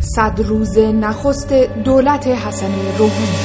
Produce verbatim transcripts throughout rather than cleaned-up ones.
صد روز نخست دولت حسن روحانی.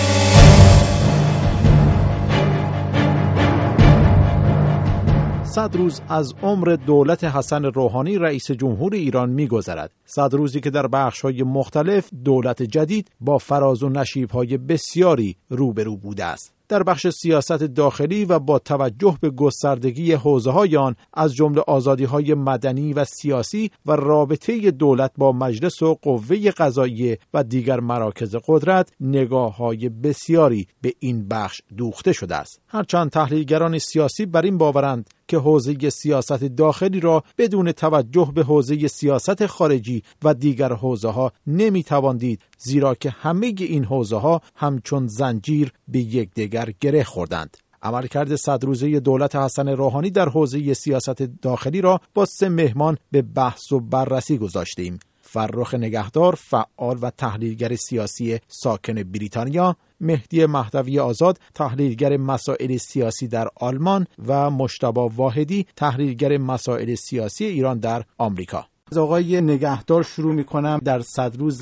صد روز از عمر دولت حسن روحانی رئیس جمهور ایران می‌گذرد. صد روزی که در بخش‌های مختلف دولت جدید با فراز و نشیب‌های بسیاری روبرو بوده است. در بخش سیاست داخلی و با توجه به گستردگی حوزه‌های آن از جمله آزادی‌های مدنی و سیاسی و رابطه دولت با مجلس و قوه قضاییه و دیگر مراکز قدرت، نگاه‌های بسیاری به این بخش دوخته شده است. هرچند تحلیلگران سیاسی بر این باورند که حوزه سیاست داخلی را بدون توجه به حوزه سیاست خارجی و دیگر حوزه‌ها نمی‌توان دید، زیرا که همه این حوزه‌ها همچون زنجیر به یکدیگر گره خوردند. عملکرد صد روزه دولت حسن روحانی در حوزه سیاست داخلی را با سه مهمان به بحث و بررسی گذاشتیم: فرخ نگهدار، فعال و تحلیلگر سیاسی ساکن بریتانیا، مهدی مهدوی آزاد، تحلیلگر مسائل سیاسی در آلمان و مجتبی واحدی، تحلیلگر مسائل سیاسی ایران در آمریکا. از آقای نگهدار شروع می‌کنم. در صد روز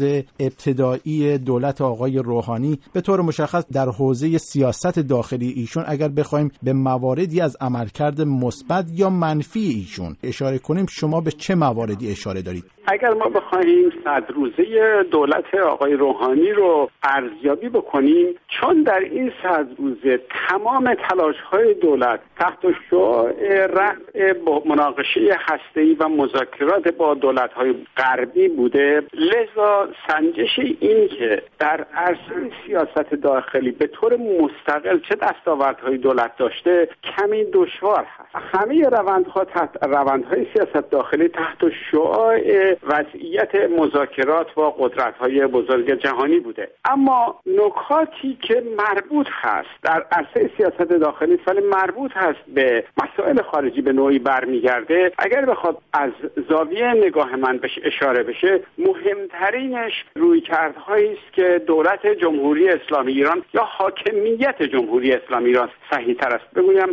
ابتدایی دولت آقای روحانی به طور مشخص در حوزه سیاست داخلی ایشون اگر بخوایم به مواردی از عملکرد مثبت یا منفی ایشون اشاره کنیم، شما به چه مواردی اشاره دارید؟ اگر ما بخوایم صد روزه دولت آقای روحانی رو ارزیابی بکنیم، چون در این صد روزه تمام تلاش‌های دولت تحت شعاع رفع مناقشه هسته‌ای و مذاکرات با دولت‌های غربی بوده، لذا سنجش این که در عرصه سیاست داخلی به طور مستقل چه دستاوردهای دولت داشته کمی دشوار هست. همه روندها تحت روندهای سیاست داخلی تحت شعاع وضعیت مذاکرات با قدرت‌های بزرگ جهانی بوده، اما نکاتی که مربوط هست در عرصه سیاست داخلی ولی مربوط هست به مسائل خارجی به نوعی برمیگرده، اگر بخواد از زاویه نگاه من بهش اشاره بشه، مهمترینش رویکردهایی است که دولت جمهوری اسلامی ایران یا حاکمیت جمهوری اسلامی ایران صحیح‌تر است بگویم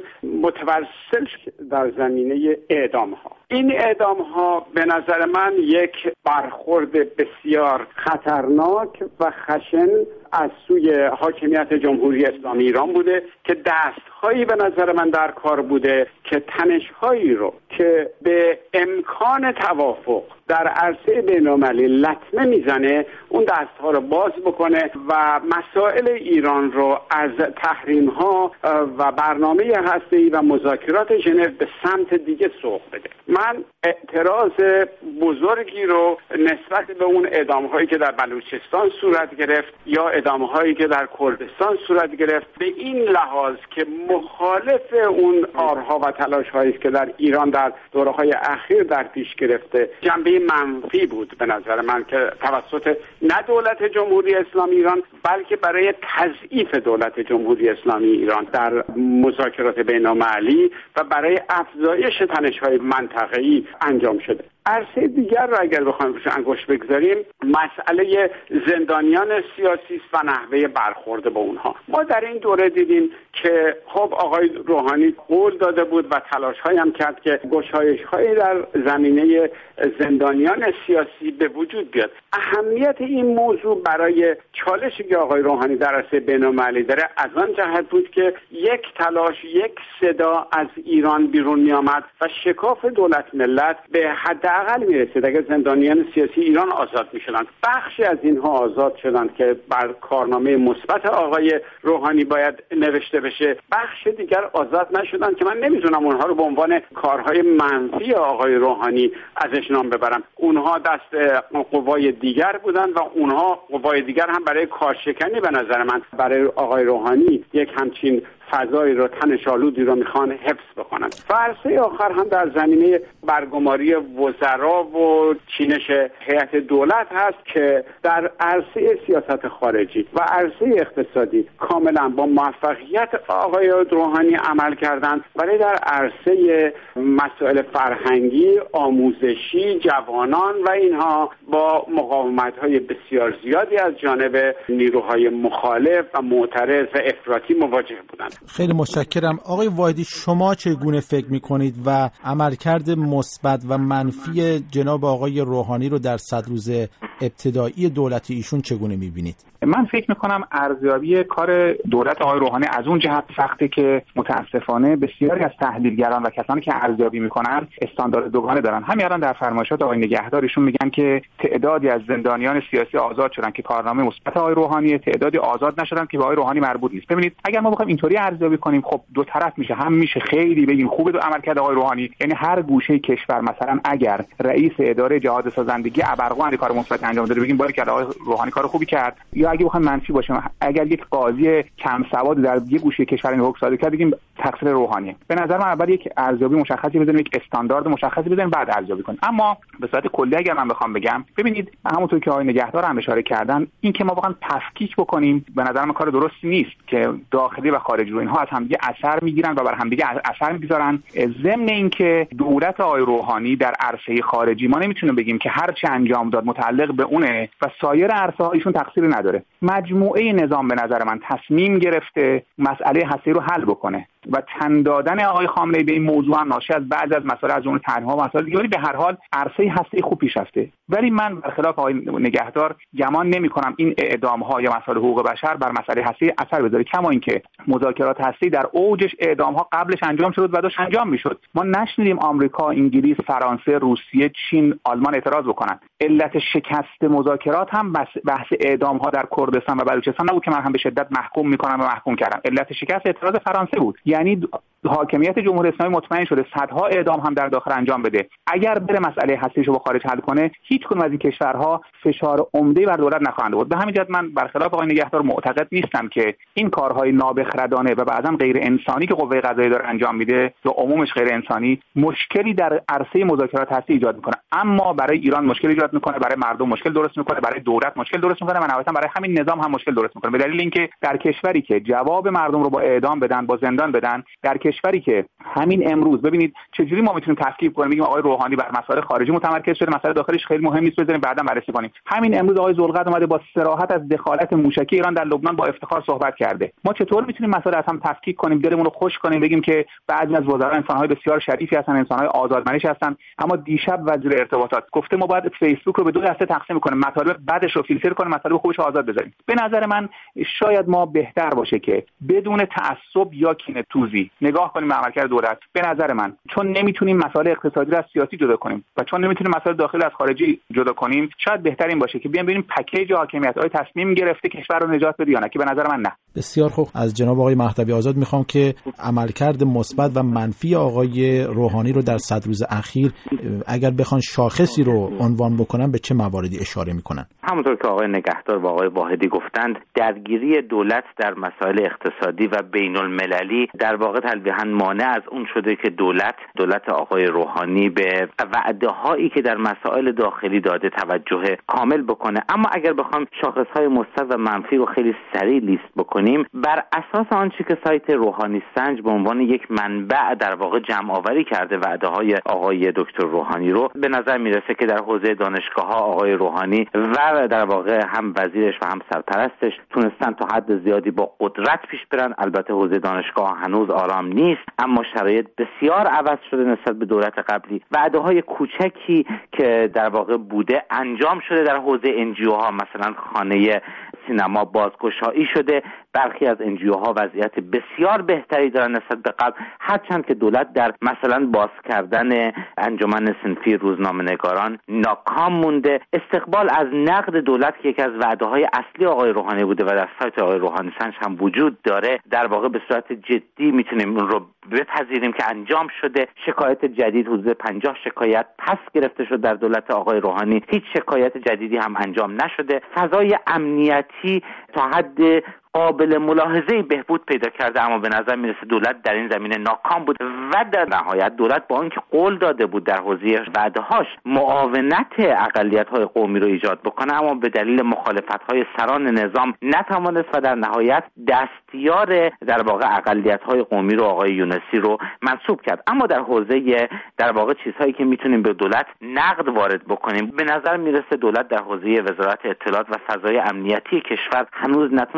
متوسل در زمینه اعدام‌ها. این اعدام‌ها به نظر من یک برخورد بسیار خطرناک و خشن از سوی حاکمیت جمهوری اسلامی ایران بوده که دست‌هایی به نظر من در کار بوده که تنش‌هایی رو که به امکان توافق در عرصه بین‌المللی لطمه میزنه اون دست‌ها رو باز بکنه و مسائل ایران رو از تحریم‌ها و برنامه هسته‌ای و مذاکرات ژنو به سمت دیگه سوق بده. من اعتراض بزرگی رو نسبت به اون اعدام‌هایی که در بلوچستان صورت گرفت یا اعدام‌هایی که در کردستان صورت گرفت به این لحاظ که مخالف اون کارها و تلاش‌هایی است که در ایران در دوره‌های اخیر در پیش گرفته جنبه منفی بود به نظر من که توسط نه دولت جمهوری اسلامی ایران بلکه برای تضعیف دولت جمهوری اسلامی ایران در مذاکرات بین‌المللی و برای افزایش تنش‌های منطقه‌ای انجام شده. عرصه دیگر را اگر بخوایم روش انگشت بگذاریم، مسئله زندانیان سیاسی و نحوه برخورد با اونها. ما در این دوره دیدیم که خب آقای روحانی قول داده بود و تلاش‌هایی هم کرد که گشایش‌هایی در زمینه زندانیان سیاسی به وجود بیاد. اهمیت این موضوع برای چالشی که آقای روحانی در عرصه بین‌المللی داره از آن جهت بود که یک تلاش، یک صدا از ایران بیرون می‌آمد و شکاف دولت ملت به حد حداقل میرسید اگر زندانیان سیاسی ایران آزاد میشدند. بخشی از اینها آزاد شدند که بر کارنامه مثبت آقای روحانی باید نوشته بشه، بخش دیگر آزاد نشدند که من نمیدونم اونها رو به عنوان کارهای منفی آقای روحانی ازش نام ببرم. اونها دست قوای دیگر بودند و اونها قوای دیگر هم برای کارشکنی به نظر من برای آقای روحانی یک همچین فضایی رو تنش‌آلودی رو میخوان حفظ بکنن. فرضیه آخر هم در زمینه برگماری وزرا و چینش هیئت دولت هست که در عرصه سیاست خارجی و عرصه اقتصادی کاملا با موفقیت آقای روحانی عمل کردند، ولی در عرصه مسائل فرهنگی، آموزشی، جوانان و اینها با مقاومت‌های بسیار زیادی از جانب نیروهای مخالف و معترض و افراطی مواجه بودند. خیلی متشکرم. آقای واحدی، شما چگونه فکر می‌کنید و عملکرد مثبت و منفی جناب آقای روحانی رو در صد روزه ابتدایی دولت ایشون چگونه می‌بینید؟ من فکر می‌کنم ارزیابی کار دولت آقای روحانی از اون جهت سخته که متأسفانه بسیاری از تحلیلگران و کسانی که ارزیابی می‌کنن استاندارد دوگانه دارن. همین الان در فرمایشات آقای نگهدار ایشون میگن که تعدادی از زندانیان سیاسی آزاد شدن که کارنامه مثبت آقای روحانی، تعدادی آزاد نشدن که به آقای روحانی مربوط نیست. ببینید اگر ما بخوایم اینطوری ارزیابی کنیم خب دو طرف میشه، هم میشه خیلی بگیم خوبه دو عملکرد آقای روحانی، یعنی هر گوشه کشور مثلا اگر رئیس اداره جهاد سازندگی ابرقان کار مثبت انجام داده بگیم باریکلا آقای روحانی کار خوبی کرد، یا اگه بخوایم منفی باشه اگر یک قاضی کم سواد در یک گوشه کشور این حکم صادر کرد بگیم تقصیر روحانیه. به نظر من اول یک ارزیابی مشخصی بزنیم، یک استاندارد مشخصی بزنیم، بعد ارزیابی کنیم. اما به صورت کلی اگر من بخوام بگم ببینید همونطور که آقای نگهدار هم اشاره کردن این که ما واقعا تفکیک بکنیم به نظر من کار درستی نیست که داخلی و خارجی رو اینها از هم دیگه اثر میگیرن و بر هم دیگه اثر میگذارن. ضمن اینکه دولت آقای روحانی در عرصه خارجی ما نمیتونیم بگیم که هر چه انجام داد متعلق به اونه و سایر عرصه ها ایشون تقصیری نداره. مجموعه نظام به نظر من تصمیم گرفته مسئله هستی رو حل بکنه و تن دادن آقای خامنه‌ای به این موضوع هم ناشی از بعضی از مسائل از اون تنها و مسائل دیگه، ولی به هر حال عرصه هستی خوب پیش رفته. ولی من برخلاف آقای نگهدار گمان نمی‌کنم این اعدام‌ها یا مسائل حقوق بشر بر مسئله هستی اثر بذاره، کما اینکه مذاکرات هستی در اوجش اعدام‌ها قبلش انجام شد و داشت انجام می‌شد. ما نشنیدیم آمریکا، انگلیس، فرانسه، روسیه، چین، آلمان اعتراض بکنن. علت شکست مذاکرات هم بحث اعدام‌ها در کردستان و بلوچستان نبود که من هم به شدت محکوم می‌کنم و محکوم کردم. علت شکست اعتراض فرانسه بود. یعنی حاکمیت جمهوری اسلامی مطمئن شده صدها اعدام هم در داخل انجام بده، اگر بره مسئله هستیشو با خارج حل کنه هیچ کدوم از این کشورها فشار عمده بر دولت نخواهند بود. به همین جهت من برخلاف آقای نگهدار معتقد نیستم که این کارهای نابخردانه و بعضا غیر انسانی که قوه قضاییه داره انجام میده یا عمومش غیر انسانی مشکلی در عرصه مذاکرات هستی ایجاد میکنه، اما برای ایران مشکل ایجاد میکنه، برای مردم مشکل درست میکنه، برای دولت مشکل درست میکنه و نهایتا برای همین نظام هم مشکل درست میکنه، به دلیل اینکه در کشوری که جواب مردم رو با اعدام بدن، با زندان بدن، در کشوری که همین امروز ببینید چجوری ما میتونیم تفکیک کنیم بگیم آقای روحانی بر مسائل خارجی متمرکز شده، مسائل داخلیش خیلی مهم نیست، بذاریم بعدا بررسی کنیم. همین امروز آقای ذوالقرن اومده با صراحت از دخالت موشکی ایران در لبنان با افتخار صحبت کرده. ما چطور میتونیم مسائل از هم تفکیک کنیم، دلمون رو خوش کنیم، بگیم که بعضی از وزرا انسان‌های بسیار شریفی هستن، انسان‌های آزادمنش هستن، اما دیشب وزیر ارتباطات گفته ما باید فیسبوک رو به دو دسته تقسیم کنیم، مطالب بعدش رو فیلتر کنیم، مطالب خوبش رو آزاد بذاریم. به نظر من شاید ما بهتر باشه که بدون تعصب یا کینه‌توزی نگاه کنیم به عملکرد دولت. به نظر من چون نمیتونیم مسائل اقتصادی رو از سیاسی جدا کنیم و چون نمیتونیم مسائل داخلی از خارجی جدا کنیم، شاید بهتر این باشه که بیایم ببینیم پکیج حاکمیت آیا تصمیم گرفته کشور رو نجات بده یا نه، که به نظر من نه. بسیار خوب. از جناب آقای مهدوی آزاد میخوام که عملکرد مثبت و منفی آقای روحانی رو در صد روز اخیر اگر بخوان شاخصی رو عنوان بکنن به چه مواردی اشاره میکنن؟ همونطور که آقای نگهدار و آقای واحدی گفتند، درگیری دولت در مسائل اقتصادی و بین المللی در واقع تلویحاً مانع از اون شده که دولت دولت آقای روحانی به وعده هایی که در مسائل داخلی داده توجه کامل بکنه. اما اگر بخوام شاخص های مثبت و منفی رو خیلی سریع لیست بکنیم، بر اساس آنچه که سایت روحانی سنج به عنوان یک منبع در واقع جمع آوری کرده وعده های آقای دکتر روحانی رو، به نظر میرسه که در حوزه دانشگاه ها آقای روحانی و در واقع هم وزیرش و هم سرپرستش تونستن تا حد زیادی با قدرت پیش برن. البته حوزه دانشگاه هنوز آرام نیست، اما شرایط بسیار عوض شده نسبت به دولت قبلی. وعده های کوچکی که در واقع بوده انجام شده در حوزه انجیو ها، مثلا خانه سینما بازگشایی شده، برخی از انجیو ها وضعیت بسیار بهتری دارن نسبت به قبل، هرچند که دولت در مثلا باز کردن انجمن صنفی روزنامه‌نگاران ناکام مونده. استقبال از نقد دولت که یکی از وعده های اصلی آقای روحانی بوده و در سایت آقای روحانی سنج هم وجود داره، در واقع به صورت جدی میتونیم اون رو بپذیریم که انجام شده. شکایت جدید، حدود پنجاه شکایت پس گرفته شد در دولت آقای روحانی، هیچ شکایت جدیدی هم انجام نشده. فضای امنیتی تا حد قابل ملاحظه‌ای بهبود پیدا کرده، اما به نظر میرسه دولت در این زمینه ناکام بود و در نهایت دولت با اینکه قول داده بود در حوزه وعده‌هاش معاونت اقلیت‌های قومی رو ایجاد بکنه، اما به دلیل مخالفت‌های سران نظام نتوانست و در نهایت دستیار در واقع اقلیت‌های قومی رو آقای یونسی رو منصوب کرد. اما در حوزه در واقع چیزهایی که میتونیم به دولت نقد وارد بکنیم، به نظر میرسه دولت در حوزه وزارت اطلاعات و فضای امنیتی کشور هنوز نتونسته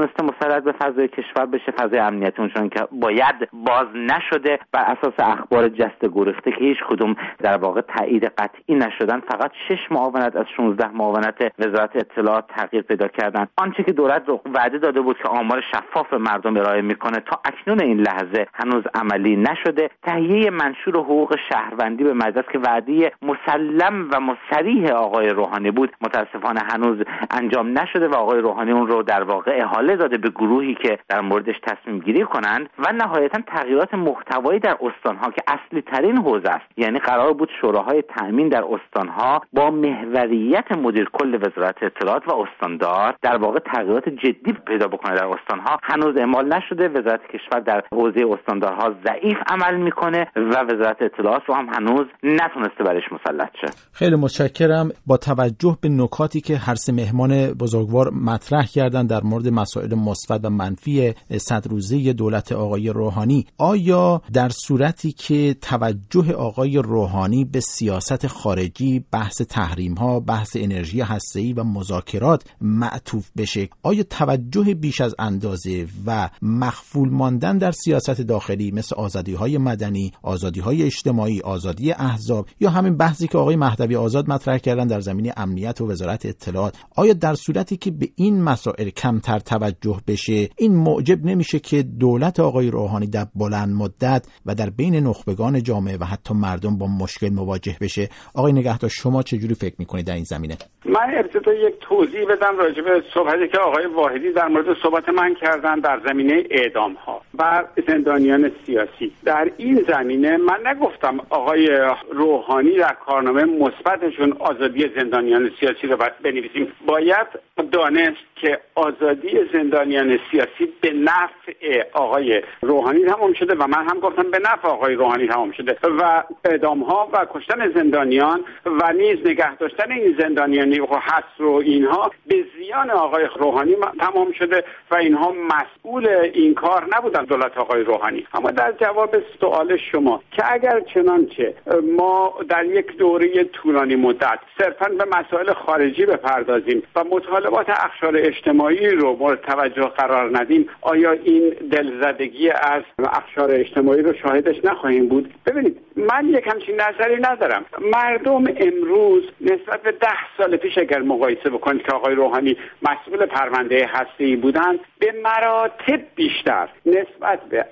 مسلط به فضای کشور بشه. فضای امنیتی اونچنان که باید باز نشده، بر اساس اخبار جست گریخته که هیچ کدوم در واقع تایید قطعی نشدن، فقط شش معاونت از شانزده معاونت وزارت اطلاعات تغییر پیدا کردن. آنچه که دولت رو وعده داده بود که آمار شفاف مردم ارائه میکنه تا اکنون این لحظه هنوز عملی نشده. تهیه منشور حقوق شهروندی به مجلس که وعده مسلم و مصریح آقای روحانی بود متاسفانه هنوز انجام نشده و آقای روحانی اون رو در واقع احاله داده به گروهی که در موردش تصمیم گیری کنند. و نهایتا تغییرات محتوایی در استانها که اصلی ترین حوزه است، یعنی قرار بود شوراهای تامین در استانها با محوریت مدیر کل وزارت اطلاعات و استاندار در واقع تغییرات جدی پیدا بکنه در استانها، هنوز اعمال نشده. وزارت کشور در حوزه استاندارها ضعیف عمل میکنه و وزارت اطلاعات رو هم هنوز نتونسته برش مسلط شه. خیلی متشکرم. با توجه به نکاتی که هر سه مهمان بزرگوار مطرح کردن در مورد مسائل مثبت و منفی صد روزه دولت آقای روحانی، آیا در صورتی که توجه آقای روحانی به سیاست خارجی، بحث تحریم ها، بحث انرژی هسته‌ای و مذاکرات معطوف بشه، آیا توجه بیش از اندازه و مخفول ماندن در سیاست داخلی مثل آزادی های مدنی، آزادی های اجتماعی، آزادی احزاب یا همین بحثی که آقای مهدوی آزاد مطرح کردن در زمینه امنیت و وزارت اطلاعات، آیا در صورتی که به این مسائل کمتر توجه بشه این موجب نمیشه که دولت آقای روحانی در بلند مدت و در بین نخبگان جامعه و حتی مردم با مشکل مواجه بشه؟ آقای نگهدار شما چجوری فکر میکنید در این زمینه؟ من ابتدا یک توضیح بدم راجع به صحبتی که آقای واحدی در مورد صحبت من کردن در زمینه اعدام ها و زندانیان سیاسی. در این زمینه من نگفتم آقای روحانی در کارنامه مثبتشون آزادی زندانیان سیاسی رو بنویسیم. باید دانست که آزادی زندانیان سیاسی به نفع آقای روحانی تمام شده و من هم گفتم به نفع آقای روحانی تمام شده و اعدام ها و کشتن زندانیان و نیز نگه داشتن این زندانیانی و حبس و اینها به زیان آقای روحانی تمام شده و اینها مسئول این کار نبودن دولت آقای روحانی. اما در جواب سوال شما که اگر چنانچه ما در یک دوره طولانی مدت صرفاً به مسائل خارجی بپردازیم و مطالبات اقشار اجتماعی رو مورد توجه قرار ندیم، آیا این دلزدگی از اقشار اجتماعی رو شاهدش نخواهیم بود؟ ببینید، من یک همچین نظری ندارم. مردم امروز نسبت به ده سال پیش اگر مقایسه بکنید که آقای روحانی مسئول پرونده هسته‌ای بودند، به مراتب بیشتر نسبت به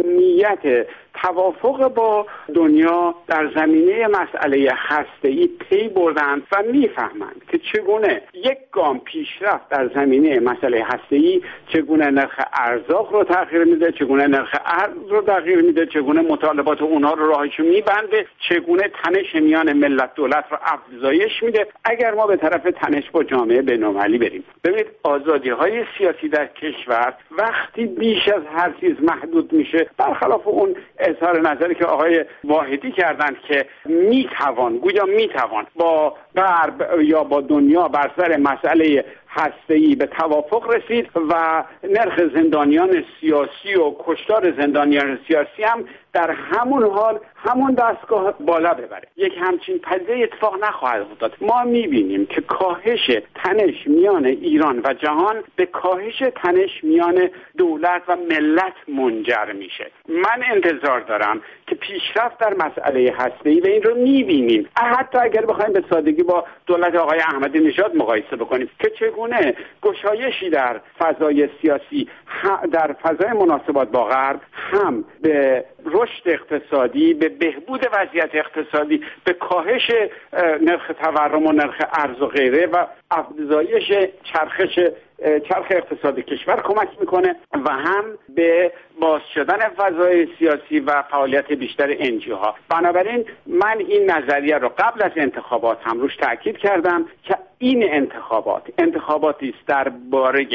اهمیت توافق با دنیا در زمینه مسئله هسته‌ای پی بردند و میفهمند که چگونه یک گام پیشرفت در زمینه مسئله هسته‌ای چگونه نرخ ارزاق رو تغییر میده، چگونه نرخ ارز رو تغییر میده، چگونه مطالبات اونها رو راهش میبنده، چگونه تنش میان ملت دولت رو افزایش میده اگر ما به طرف تنش با جامعه بین‌المللی بریم. ببینید، آزادی‌های سیاسی در کشور وقتی بیش از هر چیز محدود میشه، برخلاف اون اظهار نظری که آقای واحدی کردند که میتوان گویا میتوان با غرب یا با دنیا بر سر مسئله هسته‌ای به توافق رسید و نرخ زندانیان سیاسی و کشتار زندانیان سیاسی هم در همون حال همون دستگاه بالا ببره. یک همچین پدیده اتفاق نخواهد افتاد. ما میبینیم که کاهش تنش میان ایران و جهان به کاهش تنش میان دولت و ملت منجر میشه. من انتظار دارم که پیشرفت در مسئله هسته‌ای و این رو میبینیم، حتی اگر بخوایم به سادگی با دولت آقای احمدی نژاد مقایسه بکنیم که چگونه گشایشی در فضای سیاسی در فضای مناسبات با غرب هم به رشد اقتصادی، به بهبود وضعیت اقتصادی، به کاهش نرخ تورم و نرخ ارز و غیره و افزایش چرخش چرخ اقتصادی کشور کمک میکنه و هم به باز شدن فضای سیاسی و فعالیت بیشتر انجیوها. بنابراین من این نظریه رو قبل از انتخابات هم روش تاکید کردم که این انتخابات انتخاباتی است درباره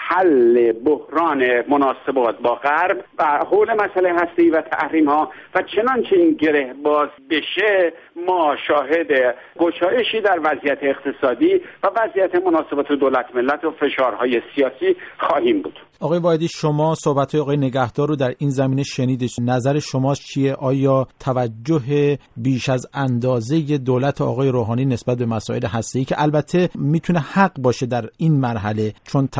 حل بحران مناسبات با غرب و حول مسئله هسته‌ای و تحریم ها و چنانچه این گره باز بشه ما شاهد گشایشی در وضعیت اقتصادی و وضعیت مناسبات دولت ملت و فشارهای سیاسی خواهیم بود. آقای واحدی، شما صحبت‌های آقای نگهدار رو در این زمینه شنیدید. نظر شما چیه؟ آیا توجه بیش از اندازه دولت آقای روحانی نسبت به مسائل هسته‌ای که البته میتونه حق باشه در این مرحله، چون توجه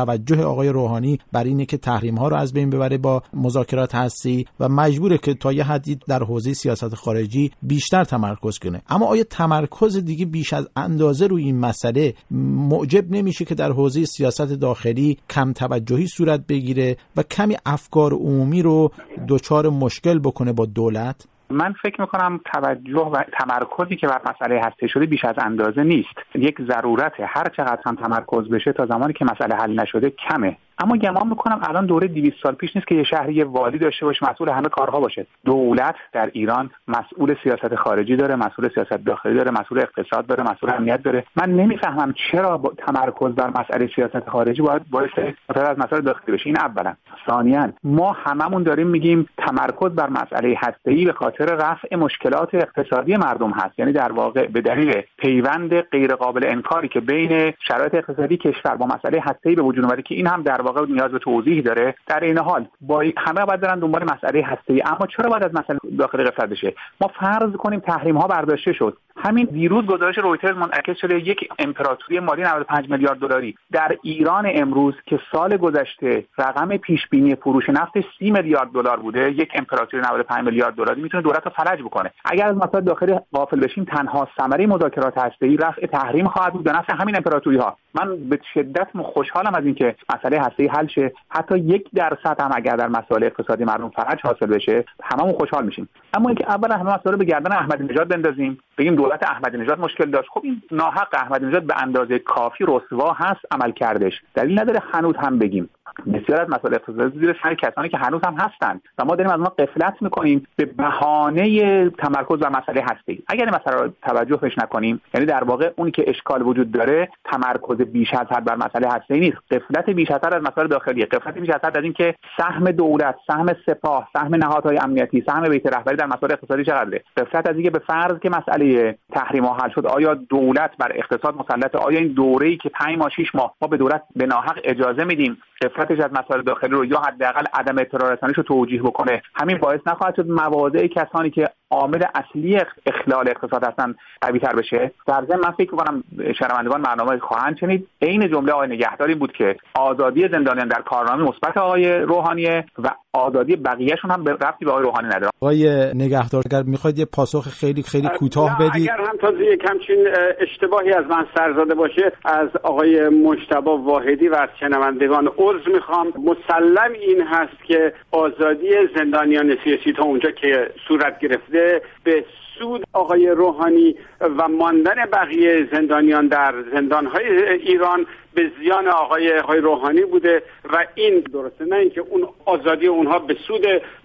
آقای روحانی بر اینه که تحریم ها رو از بین ببره با مذاکرات هستی و مجبوره که تا یه حدی در حوزه سیاست خارجی بیشتر تمرکز کنه. اما آیا تمرکز دیگه بیش از اندازه روی این مسئله موجب نمیشه که در حوزه سیاست داخلی کم توجهی صورت بگیره و کمی افکار عمومی رو دچار مشکل بکنه با دولت؟ من فکر میکنم توجه و تمرکزی که بر مسئله هستی شده بیش از اندازه نیست. یک ضرورته، هر چقدر هم تمرکز بشه تا زمانی که مسئله حل نشده کمه. اما گمان میکنم الان دوره دویست سال پیش نیست که یه شهری یه والی داشته باشه مسئول همه کارها باشه. دولت در ایران مسئول سیاست خارجی داره، مسئول سیاست داخلی داره، مسئول اقتصاد داره، مسئول امنیت داره. من نمیفهمم چرا تمرکز بر مسئله سیاست خارجی باید باعث متأثر از مسائل داخلی بشه. این اولا. ثانیاً ما هممون داریم میگیم تمرکز بر مسئله هسته‌ای به خاطر رفع مشکلات اقتصادی مردم هست، یعنی در واقع به دلیل پیوند غیر قابل انکاری که بین شرایط اقتصادی کشور با مسئله هسته‌ای به وجود اومده که این هم در واقع نیاز به توضیح داره. در این حال با همه باید برن دنبال مسئله هسته‌ای، اما چرا باید از مسئله داخلی غفلت بشه؟ ما فرض کنیم تحریم ها برداشته شد. همین دیروز گزارش رویترز منعکس شده یک امپراتوری مالی نود و پنج میلیارد دلاری در ایران امروز که سال گذشته رقم پیش بینی فروش نفتش سی میلیارد دلار بوده، یک امپراتوری نود و پنج میلیارد دلاری میتونه دولت رو فلج بکنه. اگر از مسائل داخلی غافل بشیم تنها ثمره مذاکرات هسته‌ای رفع تحریم خواهد بود به نفع همین امپراتوری ها. من به شدت خوشحالم از اینکه مسئله هسته‌ای حل شه. حتی یک درصد هم اگر در مسائل اقتصادی مردم فرج حاصل بشه هممون خوشحال میشیم. اما اینکه اولا همه مسائل به گردن احمدی نژاد بندازیم، بگیم دولت احمدی نژاد مشکل داشت، خب این ناحق. احمدی نژاد به اندازه کافی رسوا هست عمل کردش، دلیل نداره هنوز هم بگیم بسیار از مسائل اقتصادی زیر سر کسانی که هنوز هم هستن و ما داریم از اونها غفلت میکنیم به بهانه تمرکز بر مسئله هستی. اگر این مسئله رو توجه بهش نکنیم، یعنی در واقع اونی که اشکال وجود داره تمرکز بیش از حد بر مسئله هستی نیست، غفلت بیش از حد از مسائل داخلی، غفلت بیش از حد از این که سهم دولت، سهم سپاه، سهم نهادهای امنیتی، سهم بیت رهبری در مسائل اقتصادی چقدره، غفلت از اینکه به فرض که مسئله تحریم ها حل شد آیا دولت بر اقتصاد مسلطه، آیا این دوره‌ای که پنج ماه شش ماه ما به دولت به ناحق اجازه میدیم غفلتش از مسائل داخلی رو یا حداقل عدم اطلاع رسانیش رو توجیه بکنه، همین باعث نخواهد شد مواضع کسانی که عامل اصلی اخلال اقتصاد هستن قوی‌تر بشه. در ضمن من فکر می‌کنم شنوندگان برنامه خواهند شنید عین جمله آقای نگهداری بود که آزادی زندانیان در کارنامه مثبت آقای روحانیه و آزادی بقیه‌شون هم ربطی به آقای روحانی نداره. آقای نگهدار اگر می‌خواید یه پاسخ خیلی خیلی کوتاه بدید. اگر هم تازه یک همچین اشتباهی از من سر زده باشه از آقای مجتبی واحدی و از شنوندگان عذر می‌خوام. مسلم این هست که آزادی زندانیان سیاسی تا اونجا که صورت گرفته به سود آقای روحانی و ماندن بقیه زندانیان در زندان‌های ایران به زیان آقای آقای روحانی بوده و این درسته، نه اینکه اون آزادی اونها به سود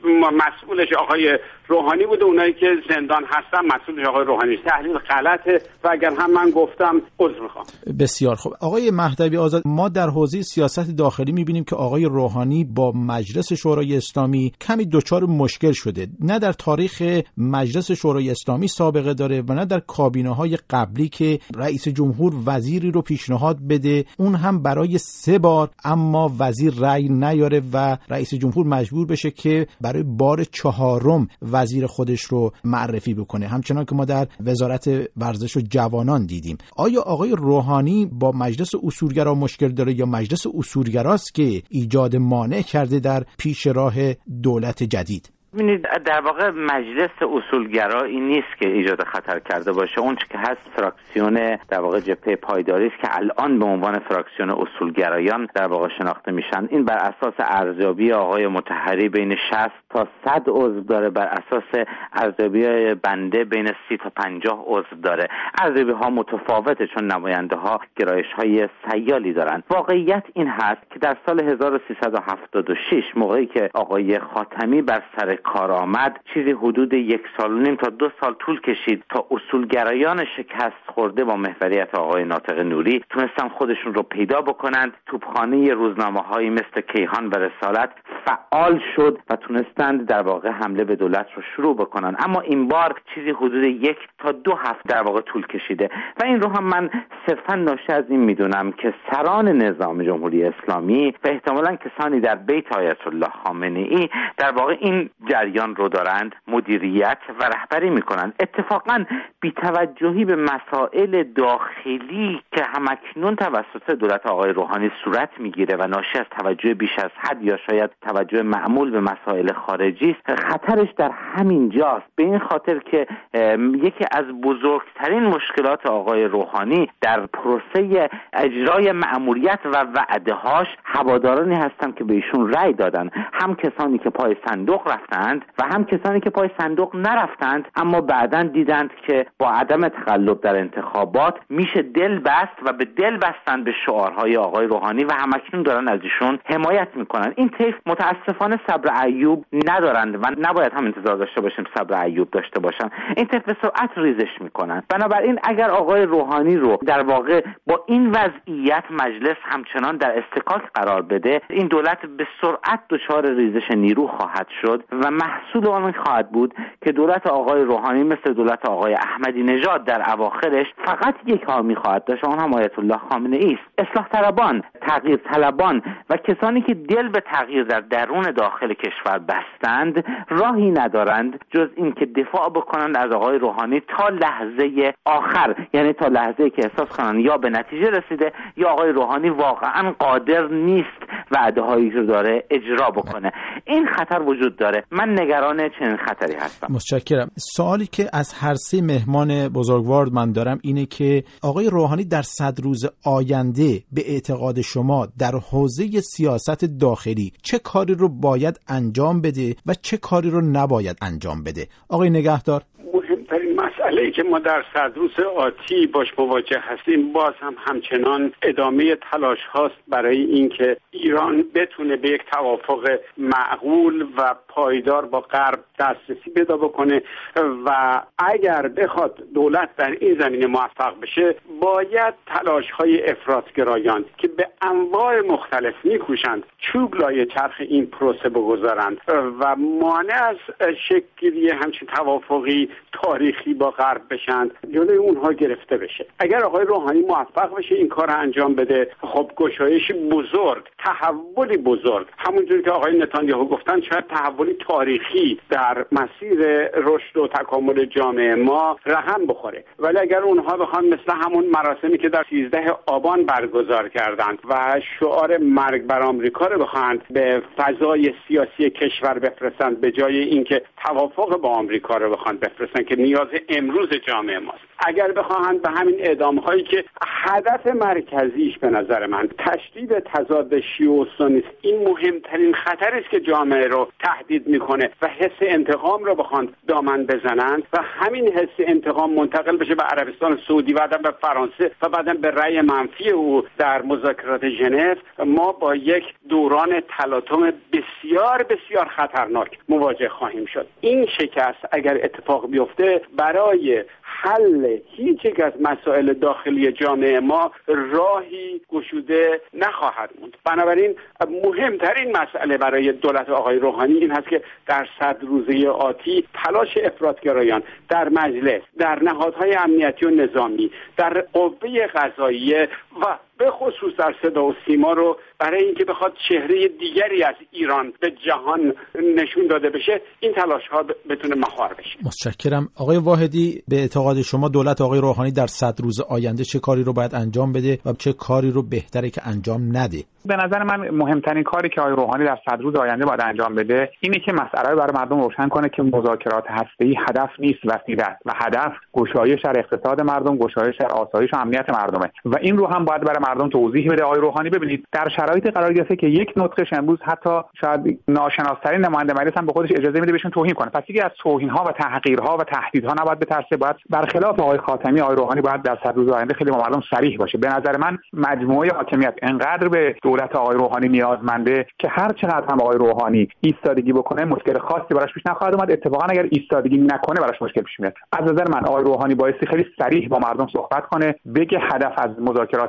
مسئولش آقای روحانی بوده، اونایی که زندان هستن مسئولش آقای روحانی. تحلیل غلطه و اگر هم من گفتم عذر میخوام. بسیار خوب. آقای مهدوی آزاد، ما در حوزه سیاست داخلی میبینیم که آقای روحانی با مجلس شورای اسلامی کمی دچار مشکل شده. نه در تاریخ مجلس شورای اسلامی سابقه داره و نه در کابینه‌های قبلی که رئیس جمهور وزیری رو پیشنهاد بده، اون هم برای سه بار، اما وزیر رأی نیاره و رئیس جمهور مجبور بشه که برای بار چهارم وزیر خودش رو معرفی بکنه، همچنان که ما در وزارت ورزش و جوانان دیدیم. آیا آقای روحانی با مجلس اصولگرا مشکل داره یا مجلس اصولگراست که ایجاد مانع کرده در پیش راه دولت جدید؟ ببینید در واقع مجلس اصولگرایی نیست که ایجاد خطر کرده باشه، اون چیزی که هست فراکسیون در واقع جبهه پایداری است که الان به عنوان فراکسیون اصولگرایان در واقع شناخته میشن. این بر اساس ارزیابی آقای مطهری بین شصت تا صد عضو داره، بر اساس ارزیابی بنده بین سی تا پنجاه عضو داره. ارزیابی ها متفاوته چون نماینده ها گرایش های سیالی دارن. واقعیت این هست که در سال هزار و سیصد و هفتاد و شش موقعی که آقای خاتمی بر سر کار آمد، چیزی حدود یک سال و نیم تا دو سال طول کشید تا اصولگرایان شکست خورده با محوریت آقای ناطق نوری تونستن خودشون رو پیدا بکنند. توپخانه روزنامه‌هایی مثل کیهان و رسالت فعال شد و تونستن میخواستند در واقع حمله به دولت رو شروع بکنن، اما این بار چیزی حدود یک تا دو هفته در واقع طول کشیده و این رو هم من صرفا ناشی از این میدونم که سران نظام جمهوری اسلامی و احتمالاً کسانی در بیت آیت الله خامنه‌ای در واقع این جریان رو دارند مدیریت و رهبری میکنند. اتفاقاً بی‌توجهی به مسائل داخلی که همکنون توسط دولت آقای روحانی صورت میگیره و ناشی از توجه بیش از حد یا شاید توجه معمول به مسائل خارجی است، خطرش در همین جاست. به این خاطر که یکی از بزرگترین مشکلات آقای روحانی در پروسه اجرای مأموریت و وعده‌هاش هوادارانی هستند که به ایشون رأی دادن، هم کسانی که پای صندوق رفتند و هم کسانی که پای صندوق نرفتند اما بعداً دیدند که با عدم تقلب در انتخابات میشه دل بست و به دل بستن به شعارهای آقای روحانی و همکنون دارن از ایشون حمایت میکنن. این طیف متاسفانه صبر ایوب ندارند و نباید هم انتظار داشته باشیم صبر ایوب داشته باشن. این طیف به سرعت ریزش میکنن. بنابراین اگر آقای روحانی رو در واقع با این وضعیت مجلس همچنان در استکاک قرار بده، این دولت به سرعت دچار ریزش نیرو خواهد شد و محصول آن خواهد بود که دولت آقای روحانی مثل دولت آقای احمدی نژاد در اواخرش فقط یک حامی خواهد داشت، اون هم آیت الله خامنه‌ای است. اصلاح طلبان، تغییر طلبان و کسانی که دل به تغییر در درون داخل کشور بستند راهی ندارند جز این که دفاع بکنند از آقای روحانی تا لحظه آخر، یعنی تا لحظه‌ای که احساس کنند یا به نتیجه رسیده یا آقای روحانی واقعا قادر نیست وعده‌هایی که داره اجرا بکنه. این خطر وجود داره. من نگران چنین خطری هستم. متشکرم. سوالی که از هر سه مهمان بزرگوار من دارم اینه که آقای روحانی در صد روز آینده به اعتقاد شما در حوزه سیاست داخلی چه کاری رو باید انجام بده و چه کاری رو نباید انجام بده؟ آقای نگهدار. مهمترین مسئله‌ای که ما در صد روز آتی باش مواجه هستیم باز هم همچنان ادامه تلاش هاست برای اینکه ایران بتونه به یک توافق معقول و پایدار با غرب دسترسی پیدا بکنه و اگر بخواد دولت در این زمینه موفق بشه باید تلاش های افراطگرایان که به انواع مختلف میکوشند چوب لای چرخ این پروسه بگذارند و مانع از شکلی همچین توافقی تاریخی با غرب بشند جلوی اونها گرفته بشه. اگر آقای روحانی موفق بشه این کار انجام بده، خب گشایش بزرگ، تحولی بزرگ، همونجوری که آقای نتانیاهو گفتن شاید تحولی تاریخی در مسیر رشد و تکامل جامعه ما رقم بخوره. ولی اگر اونها بخوان مثل همون مراسمی که در سیزده آبان برگزار کردند و شعار مرگ بر آمریکا رو بخواند به فضای سیاسی کشور بفرستند به جای اینکه توافق با آمریکا رو بخواند بفرستند که نیاز امروز جامعه ماست، اگر بخواهند به همین اعدام‌هایی که هدف مرکزیش به نظر من تشدید تضاد شیعه و سنی، این مهمترین خطری است که جامعه رو تهدید میکنه و حس انتقام رو بخواند دامن بزنند و همین حس انتقام منتقل بشه به عربستان سعودی و بعداً به فرانسه و بعداً به رأی منفی او در مذاکرات ژنو، ما با یک دوران تلاطم بسیار بسیار خطرناک مواجه خواهیم شد. این شکست اگر اتفاق بیفته برای حل هیچ یک از مسائل داخلی جامعه ما راهی گشوده نخواهد موند. بنابراین مهمترین مسئله برای دولت آقای روحانی این هست که در صد روزه آتی تلاش افراطگرایان در مجلس، در نهادهای امنیتی و نظامی، در قوه قضاییه و به خصوص در صدا و سیما رو برای اینکه بخواد چهره دیگری از ایران به جهان نشون داده بشه، این تلاش ها بتونه مهار بشه. متشکرم. آقای واحدی، به اعتقاد شما دولت آقای روحانی در صد روز آینده چه کاری رو باید انجام بده و چه کاری رو بهتره که انجام نده؟ به نظر من مهمترین کاری که آقای روحانی در صد روز آینده باید انجام بده اینه که مسئله رو برای مردم روشن کنه که مذاکرات هسته‌ای هدف نیست، وسیله است و هدف گشایش در اقتصاد مردم، گشایش در آسایش و امنیت مردمه و این رو هم باید برای مردم توضیح بده. آقای روحانی ببینید در شرایط قرار گرفته که یک نطقش امروز حتی شاید ناشناس‌ترین نماینده مجلس هم به خودش اجازه میده بهشون توهین کنه. پس دیگه از توهین‌ها و تحقیرها و تهدیدها نباید بترسه. باید برخلاف آقای خاتمی آقای روحانی باید در صد روز آینده خیلی با مردم صریح باشه. به نظر من مجموعه حاکمیت انقدر به دولت آقای روحانی نیازمنده که هر چقدر هم آقای روحانی ایستادگی بکنه مشکل خاصی براش پیش نخواهد اومد. اتفاقا اگر ایستادگی نکنه براش مشکل پیش میاد. از نظر من آقای روحانی بایستی خیلی صریح با مردم صحبت کنه، بگه هدف از مذاکرات هستی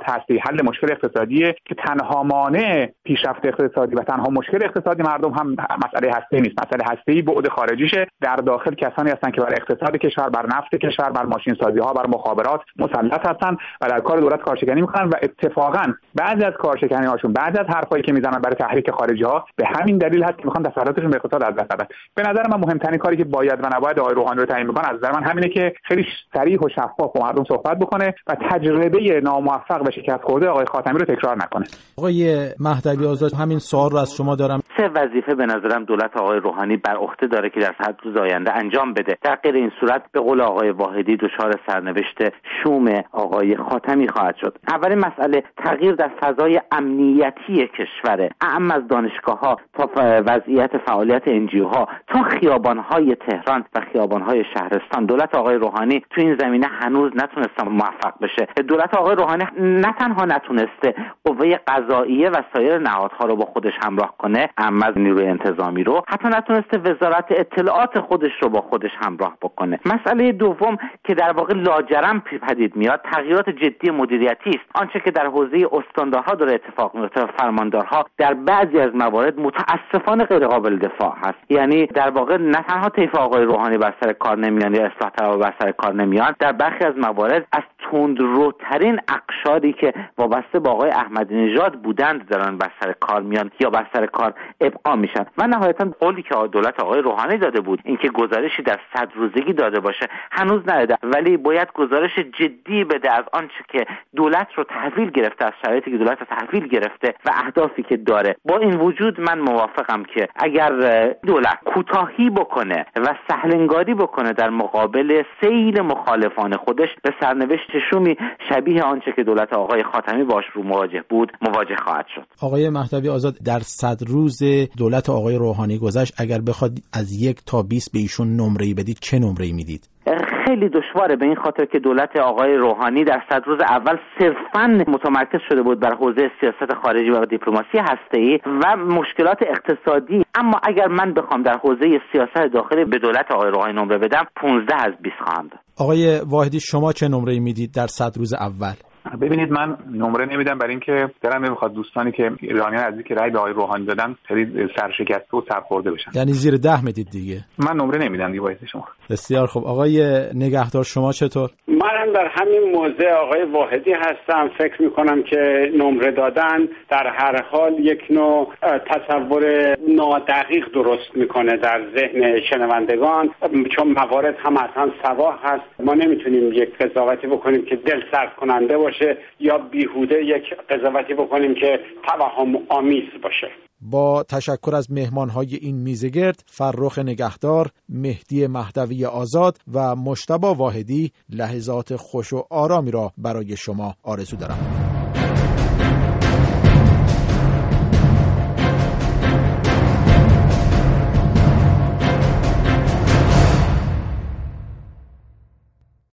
حل مشکل اقتصادیه که تنها مانع پیشرفت اقتصادی و تنها مشکل اقتصادی مردم هم مسئله هسته‌ای نیست. مسئله هسته‌ای بعد خارجیشه. در داخل کسانی هستن که بر اقتصاد کشور، بر نفت کشور، بر ماشین سازی ها، بر مخابرات مسلط هستن و در کار دولت کارشکنی میکنن و اتفاقا بعضی از کارشکنی هاشون بعضی از حرفایی که میزنن برای تحریک خارجی ها به همین دلیل هست که میخوان تسلطشون به اقتصاد از دست بدن. به نظر من مهمترین کاری که باید و نباید آقای روحانی رو تعیین بکنه از نظر من همینه که خیلی صریح و شفاف با مردم صحبت بکنه و تجربه ناموفق و شکست خورده آقای خاتمی رو تکرار نکنه. آقای مهدوی آزاد، همین سوال رو از شما دارم. سه وظیفه به نظرم دولت آقای روحانی بر عهده داره که در صد روز آینده انجام بده. در غیر این صورت به قول آقای واحدی دچار سرنوشت شوم آقای خاتمی خواهد شد. اولین مسئله تغییر در فضای امنیتی کشور، اعم از دانشگاه‌ها تا وضعیت فعالیت انجیوها تا خیابان‌های تهران و خیابان‌های شهرستان. دولت آقای روحانی تو این زمینه هنوز نتونسته موفق بشه. دولت آقای روحانی نه تنها نتونسته قوه قضاییه و سایر نهادها رو با خودش همراه کنه، اعم از نیروی انتظامی رو، حتی نتونسته وزارت اطلاعات خودش رو با خودش همراه بکنه. مسئله دوم که در واقع لاجرم پدید میاد تغییرات جدی مدیریتی است. آنچه که در حوزه استاندارها داره اتفاق میفته و فرماندارها در بعضی از موارد متاسفانه غیر قابل دفاع هست. یعنی در واقع نه تنها طیف آقای روحانی بر سر کار نمیان یا اصلاح طلبها بر سر کار نمیان، در برخی از موارد از تندروترین اقشاری که وابسته با آقای احمدی نژاد بودند دارن بر سر کار میان یا بر سر کار ابقا میشن. و نهایتا قولی که دولت آقای روحانی داده بود اینکه گزارشی در صد روزگی داده باشه هنوز نداده، ولی باید گزارش جدی بده از آنچه که دولت رو تحویل گرفته، از شرایطی که دولت رو تحویل گرفته و اهدافی که داره. با این وجود من موافقم که اگر دولت کوتاهی بکنه و سهلنگاری بکنه در مقابل سیل مخالفان خودش، به سرنوشت شومی شبیه آنچه که دولت آقای خاتمی باش رو مواجه بود مواجه خواهد شد. آقای مهدوی آزاد، در صد روز دولت آقای روحانی گذشت، اگر بخواد از یک تا بیست به ایشون نمره‌ای بدید چه نمره‌ای میدید؟ خیلی دشواره، به این خاطر که دولت آقای روحانی در صد روز اول صرفاً متمرکز شده بود بر حوزه سیاست خارجی و دیپلماسی هسته‌ای و مشکلات اقتصادی. اما اگر من بخوام در حوزه سیاست داخلی به دولت آقای روحانی نمره بدم پانزده از بیست خواهم داد. آقای واحدی، شما چه نمره‌ای میدید در صد روز اول؟ ببینید، من نمره نمیدم برای اینکه دلم نمیخواد دوستانی که ایرانیان عزیزی که رأی به آقای روحانی دادن خیلی سرشکسته و سرخورده بشن. یعنی زیر ده میدید دیگه؟ من نمره نمیدم دیگه واسه شما. بسیار خوب. آقای نگهدار، شما چطور؟ من در همین موضع آقای واحدی هستم. فکر میکنم که نمره دادن در هر حال یک نوع تصور نادقیق درست میکنه در ذهن شنوندگان، چون موارد هم اصلا سوا هست. ما نمیتونیم یک قضاوتی بکنیم که دل سرد کننده باشه یا بیهوده یک قضاوتی بکنیم که توهم آمیز باشه. با تشکر از مهمان‌های این میزگرد، فرخ نگهدار، مهدی مهدوی آزاد و مجتبی واحدی، لحظات خوش و آرامی را برای شما آرزو دارم.